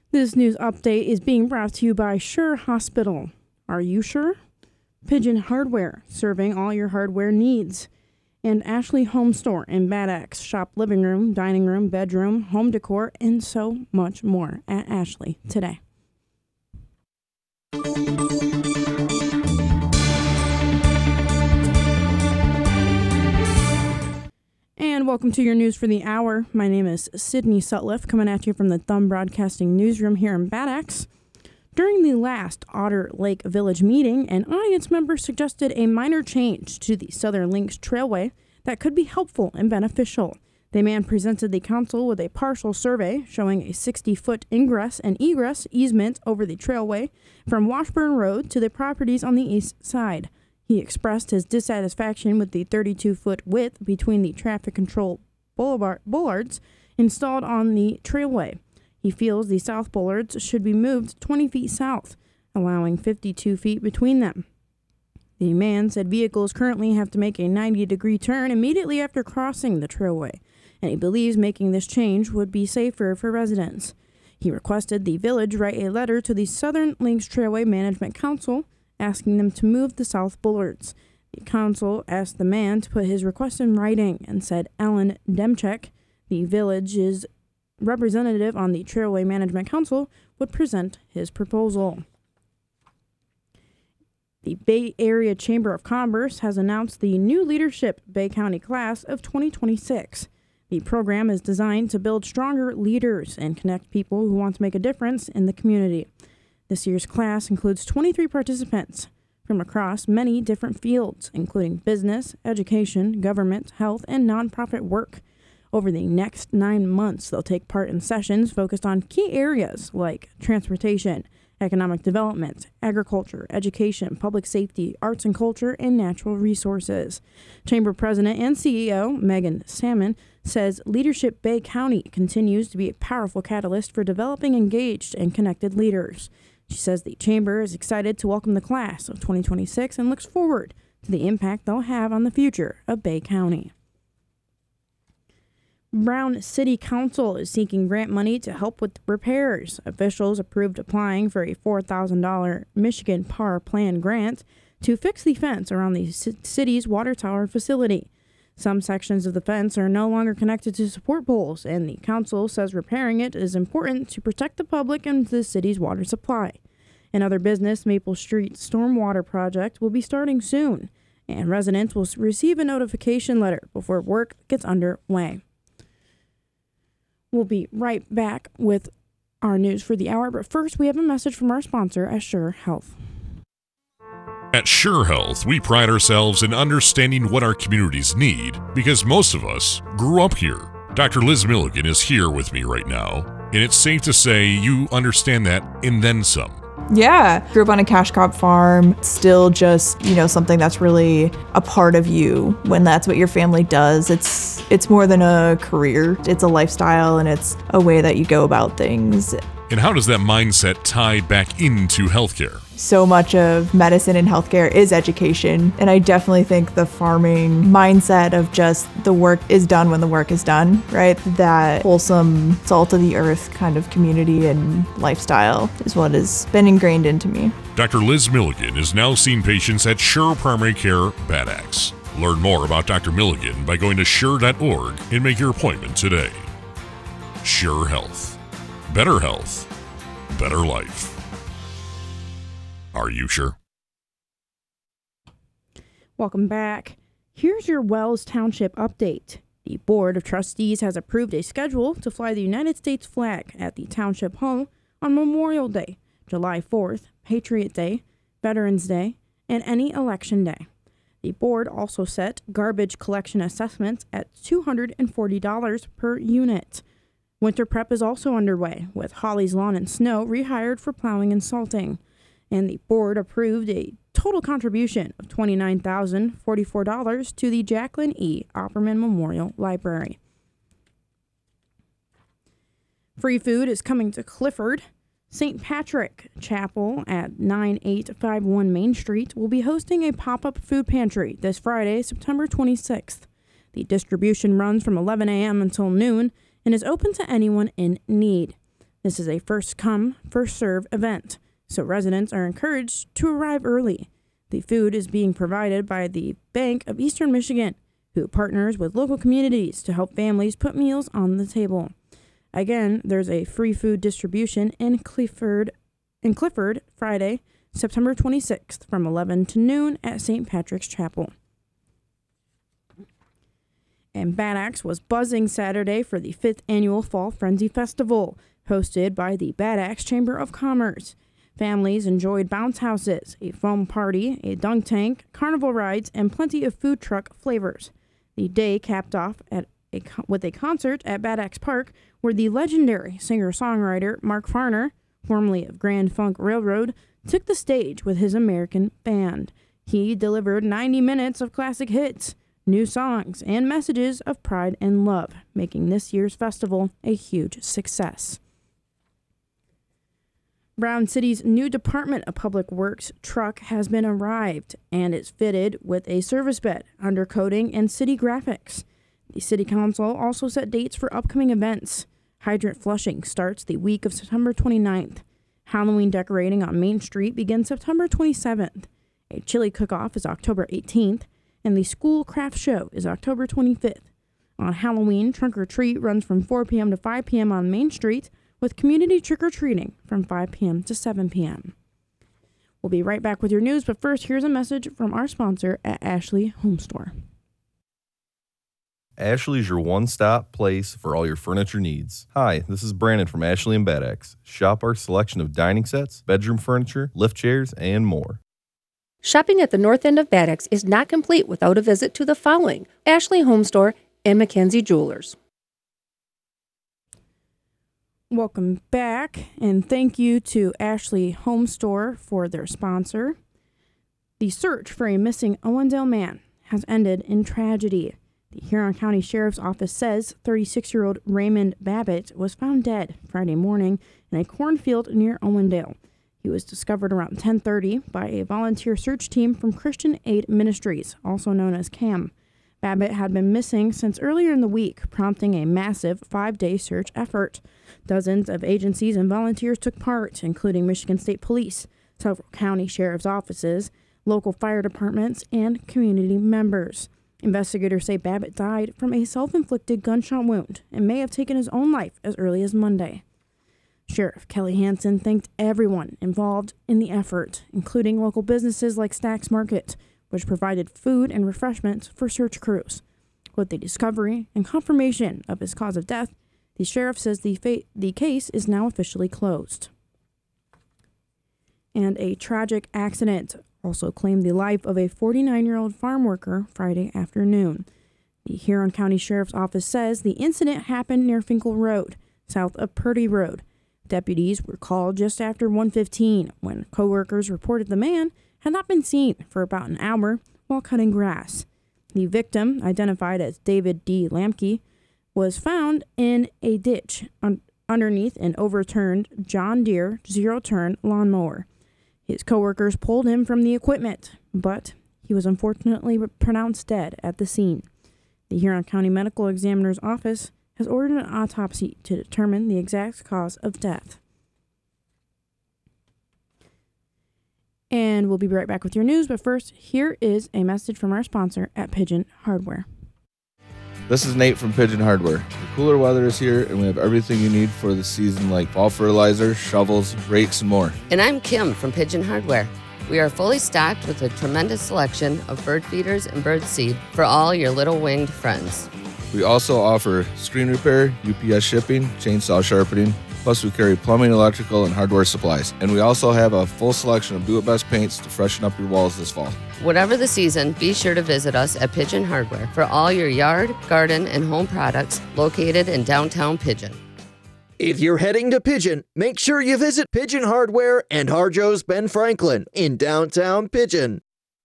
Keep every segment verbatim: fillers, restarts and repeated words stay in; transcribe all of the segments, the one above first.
This news update is being brought to you by Sure Hospital. Are you sure? Pigeon Hardware, serving all your hardware needs. And Ashley Home Store in Bad Axe. Shop living room, dining room, bedroom, home decor, and so much more at Ashley today. And welcome to your news for the hour. My name is Sydney Sutliff, coming at you from the Thumb Broadcasting Newsroom here in Bad Axe. During the last Otter Lake Village meeting, an audience member suggested a minor change to the Southern Links Trailway that could be helpful and beneficial. The man presented the council with a partial survey showing a sixty-foot ingress and egress easement over the trailway from Washburn Road to the properties on the east side. He expressed his dissatisfaction with the thirty-two-foot width between the traffic control boulevard bollards installed on the trailway. He feels the south bollards should be moved twenty feet south, allowing fifty-two feet between them. The man said vehicles currently have to make a ninety-degree turn immediately after crossing the trailway, and he believes making this change would be safer for residents. He requested the village write a letter to the Southern Links Trailway Management Council asking them to move the south bollards. The council asked the man to put his request in writing and said Alan Demchek, the village's representative on the Trailway Management Council, would present his proposal. The Bay Area Chamber of Commerce has announced the new Leadership Bay County class of twenty twenty-six. The program is designed to build stronger leaders and connect people who want to make a difference in the community. This year's class includes twenty-three participants from across many different fields, including business, education, government, health, and nonprofit work. Over the next nine months, they'll take part in sessions focused on key areas like transportation, economic development, agriculture, education, public safety, arts and culture, and natural resources. Chamber President and C E O Megan Salmon says Leadership Bay County continues to be a powerful catalyst for developing engaged and connected leaders. She says the Chamber is excited to welcome the class of twenty twenty-six and looks forward to the impact they'll have on the future of Bay County. Brown City Council is seeking grant money to help with repairs. Officials approved applying for a four thousand dollars Michigan P A R Plan grant to fix the fence around the c- city's water tower facility. Some sections of the fence are no longer connected to support poles, and the council says repairing it is important to protect the public and the city's water supply. In other business, Maple Street Stormwater Project will be starting soon, and residents will receive a notification letter before work gets underway. We'll be right back with our news for the hour, but first we have a message from our sponsor, Assure Health. At Sure Health, we pride ourselves in understanding what our communities need because most of us grew up here. Doctor Liz Milligan is here with me right now, and it's safe to say you understand that and then some. Yeah, grew up on a cash crop farm, still just, you know, something that's really a part of you when that's what your family does. It's it's more than a career. It's a lifestyle and it's a way that you go about things. And how does that mindset tie back into healthcare? So much of medicine and healthcare is education, and I definitely think the farming mindset of just the work is done when the work is done, right? That wholesome, salt of the earth kind of community and lifestyle is what has been ingrained into me. Doctor Liz Milligan is now seeing patients at Sure Primary Care Bad Axe. Learn more about Doctor Milligan by going to sure dot org and make your appointment today. Sure Health. Better health. Better life. Are you sure? Welcome back. Here's your Wells Township update. The Board of Trustees has approved a schedule to fly the United States flag at the Township Hall on Memorial Day, July fourth, Patriot Day, Veterans Day, and any election day. The board also set garbage collection assessments at two hundred forty dollars per unit. Winter prep is also underway, with Holly's Lawn and Snow rehired for plowing and salting. And the board approved a total contribution of twenty-nine thousand forty-four dollars to the Jacqueline E. Opperman Memorial Library. Free food is coming to Clifford. Saint Patrick Chapel at nine eight five one Main Street will be hosting a pop-up food pantry this Friday, September twenty-sixth. The distribution runs from eleven a.m. until noon and is open to anyone in need. This is a first-come, first-serve event, so residents are encouraged to arrive early. The food is being provided by the Bank of Eastern Michigan, who partners with local communities to help families put meals on the table. Again, there's a free food distribution in Clifford, in Clifford Friday, September twenty-sixth from eleven to noon at Saint Patrick's Chapel. And Bad Axe was buzzing Saturday for the fifth annual Fall Frenzy Festival, hosted by the Bad Axe Chamber of Commerce. Families enjoyed bounce houses, a foam party, a dunk tank, carnival rides, and plenty of food truck flavors. The day capped off at a, with a concert at Bad Axe Park, where the legendary singer-songwriter Mark Farner, formerly of Grand Funk Railroad, took the stage with his American band. He delivered ninety minutes of classic hits, new songs, and messages of pride and love, making this year's festival a huge success. Brown City's new Department of Public Works truck has been arrived and is fitted with a service bed, undercoating, and city graphics. The City Council also set dates for upcoming events. Hydrant flushing starts the week of September twenty-ninth. Halloween decorating on Main Street begins September twenty-seventh. A chili cook-off is October eighteenth, and the school craft show is October twenty-fifth. On Halloween, Trunk or Treat runs from four p.m. to five p.m. on Main Street, with community trick-or-treating from five p.m. to seven p.m. We'll be right back with your news, but first, here's a message from our sponsor at Ashley Home Store. Ashley's your one-stop place for all your furniture needs. Hi, this is Brandon from Ashley and Bad Axe. Shop our selection of dining sets, bedroom furniture, lift chairs, and more. Shopping at the north end of Bad Axe is not complete without a visit to the following: Ashley Home Store and Mackenzie Jewelers. Welcome back, and thank you to Ashley Home Store for their sponsor. The search for a missing Owendale man has ended in tragedy. The Huron County Sheriff's Office says thirty-six-year-old Raymond Babbitt was found dead Friday morning in a cornfield near Owendale. He was discovered around ten thirty by a volunteer search team from Christian Aid Ministries, also known as CAM. Babbitt had been missing since earlier in the week, prompting a massive five-day search effort. Dozens of agencies and volunteers took part, including Michigan State Police, several county sheriff's offices, local fire departments, and community members. Investigators say Babbitt died from a self-inflicted gunshot wound and may have taken his own life as early as Monday. Sheriff Kelly Hansen thanked everyone involved in the effort, including local businesses like Stacks Market, which provided food and refreshments for search crews. With the discovery and confirmation of his cause of death, the sheriff says the fa- the case is now officially closed. And a tragic accident also claimed the life of a forty-nine-year-old farm worker Friday afternoon. The Huron County Sheriff's Office says the incident happened near Finkel Road, south of Purdy Road. Deputies were called just after one fifteen when coworkers reported the man had not been seen for about an hour while cutting grass. The victim, identified as David D. Lamke, was found in a ditch un- underneath an overturned John Deere zero-turn lawnmower. His coworkers pulled him from the equipment, but he was unfortunately pronounced dead at the scene. The Huron County Medical Examiner's Office has ordered an autopsy to determine the exact cause of death. And we'll be right back with your news, but first, here is a message from our sponsor at Pigeon Hardware. This is Nate from Pigeon Hardware. The cooler weather is here, and we have everything you need for the season, like fall fertilizer, shovels, rakes, and more. And I'm Kim from Pigeon Hardware. We are fully stocked with a tremendous selection of bird feeders and bird seed for all your little winged friends. We also offer screen repair, U P S shipping, chainsaw sharpening, plus we carry plumbing, electrical, and hardware supplies. And we also have a full selection of do-it-best paints to freshen up your walls this fall. Whatever the season, be sure to visit us at Pigeon Hardware for all your yard, garden, and home products located in downtown Pigeon. If you're heading to Pigeon, make sure you visit Pigeon Hardware and Harjo's Ben Franklin in downtown Pigeon.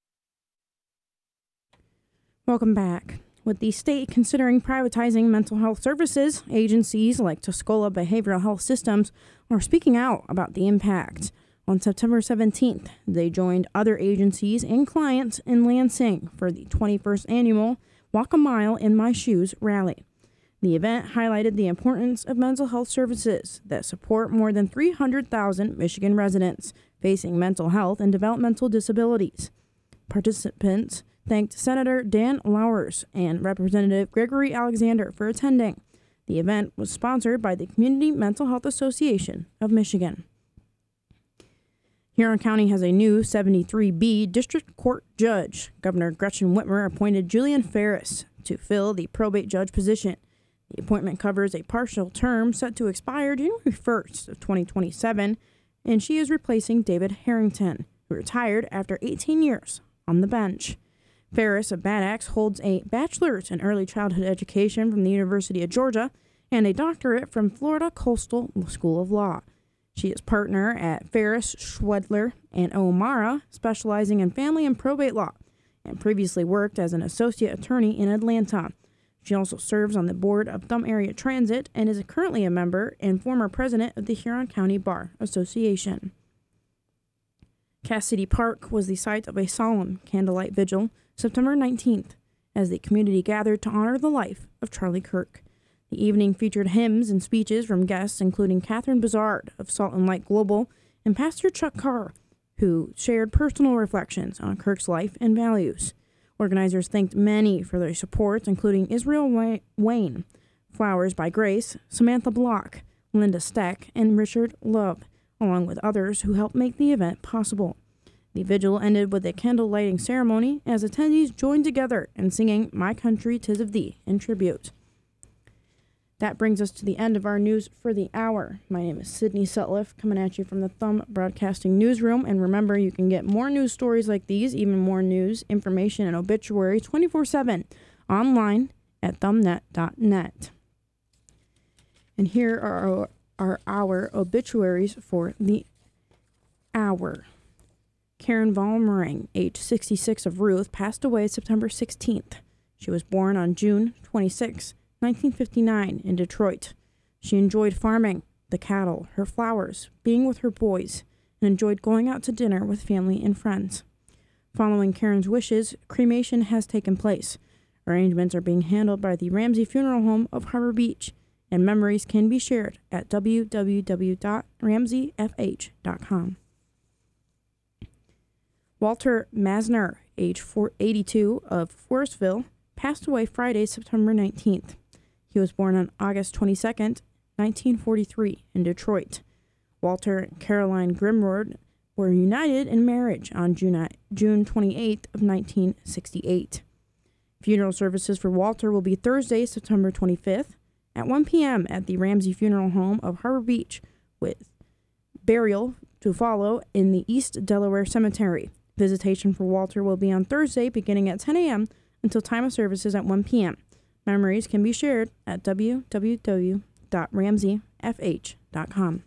Welcome back. With the state considering privatizing mental health services, agencies like Tuscola Behavioral Health Systems are speaking out about the impact. On September seventeenth, they joined other agencies and clients in Lansing for the twenty-first annual Walk a Mile in My Shoes rally. The event highlighted the importance of mental health services that support more than three hundred thousand Michigan residents facing mental health and developmental disabilities. Participants thanked Senator Dan Lowers and Representative Gregory Alexander for attending. The event was sponsored by the Community Mental Health Association of Michigan. Huron County has a new seventy-three B District Court judge. Governor Gretchen Whitmer appointed Julian Ferris to fill the probate judge position. The appointment covers a partial term set to expire January first of twenty twenty-seven, and she is replacing David Harrington, who retired after eighteen years on the bench. Ferris of Bad Axe holds a bachelor's in early childhood education from the University of Georgia and a doctorate from Florida Coastal School of Law. She is partner at Ferris, Schwedler, and O'Mara, specializing in family and probate law, and previously worked as an associate attorney in Atlanta. She also serves on the board of Thumb Area Transit and is currently a member and former president of the Huron County Bar Association. Cass City Park was the site of a solemn candlelight vigil September nineteenth as the community gathered to honor the life of Charlie Kirk. The evening featured hymns and speeches from guests including Catherine Bazard of Salt and Light Global and Pastor Chuck Carr, who shared personal reflections on Kirk's life and values. Organizers thanked many for their support, including Israel Wayne, Flowers by Grace, Samantha Block, Linda Steck, and Richard Love, along with others who helped make the event possible. The vigil ended with a candle lighting ceremony as attendees joined together in singing My Country 'Tis of Thee in tribute. That brings us to the end of our news for the hour. My name is Sydney Sutliff, coming at you from the Thumb Broadcasting Newsroom. And remember, you can get more news stories like these, even more news, information, and obituaries twenty-four seven online at thumbnet dot net. And here are our, are our obituaries for the hour. Karen Vollmering, age sixty-six, of Ruth, passed away September sixteenth. She was born on June twenty-sixth, nineteen fifty-nine, in Detroit. She enjoyed farming, the cattle, her flowers, being with her boys, and enjoyed going out to dinner with family and friends. Following Karen's wishes, cremation has taken place. Arrangements are being handled by the Ramsey Funeral Home of Harbor Beach, and memories can be shared at w w w dot ramsey f h dot com. Walter Masner, age eighty-two, of Forestville, passed away Friday, September nineteenth. He was born on August twenty-second, nineteen forty-three, in Detroit. Walter and Caroline Grimrod were united in marriage on June twenty-eighth of nineteen sixty-eight. Funeral services for Walter will be Thursday, September twenty-fifth, at one p.m. at the Ramsey Funeral Home of Harbor Beach, with burial to follow in the East Delaware Cemetery. Visitation for Walter will be on Thursday beginning at ten a.m. until time of services at one p.m. Memories can be shared at w w w dot ramsey f h dot com.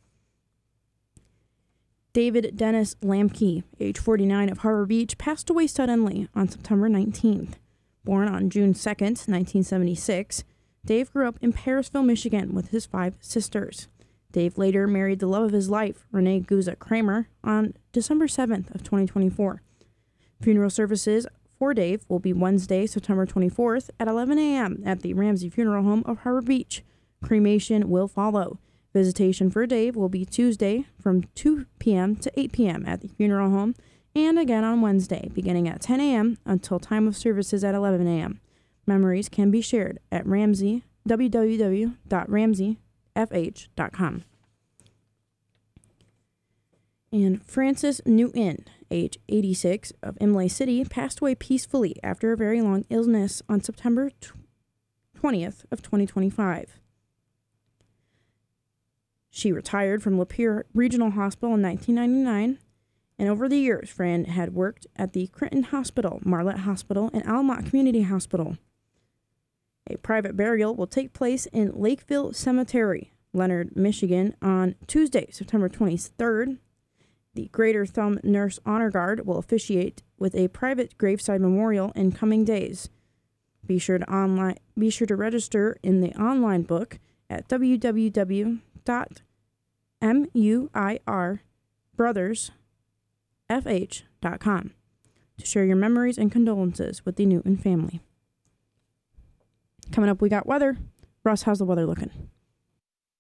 David Dennis Lamke, age forty-nine, of Harbor Beach, passed away suddenly on September nineteenth. Born on June second, nineteen seventy-six, Dave grew up in Parisville, Michigan, with his five sisters. Dave later married the love of his life, Renee Guza Kramer, on December seventh of twenty twenty-four. Funeral services for Dave will be Wednesday, September twenty-fourth at eleven a.m. at the Ramsey Funeral Home of Harbor Beach. Cremation will follow. Visitation for Dave will be Tuesday from two p.m. to eight p.m. at the funeral home, and again on Wednesday, beginning at ten a.m. until time of services at eleven a.m. Memories can be shared at Ramsey, w w w dot ramsey f h dot com. And Francis Newton, age eighty-six, of Imlay City, passed away peacefully after a very long illness on September twentieth of twenty twenty-five. She retired from Lapeer Regional Hospital in nineteen ninety-nine, and over the years, Fran had worked at the Crinton Hospital, Marlette Hospital, and Almont Community Hospital. A private burial will take place in Lakeville Cemetery, Leonard, Michigan, on Tuesday, September twenty-third. The Greater Thumb Nurse Honor Guard will officiate with a private graveside memorial in coming days. Be sure to online. Be sure to register in the online book at w w w dot muir brothers f h dot com to share your memories and condolences with the Newton family. Coming up, we got weather. Russ, how's the weather looking?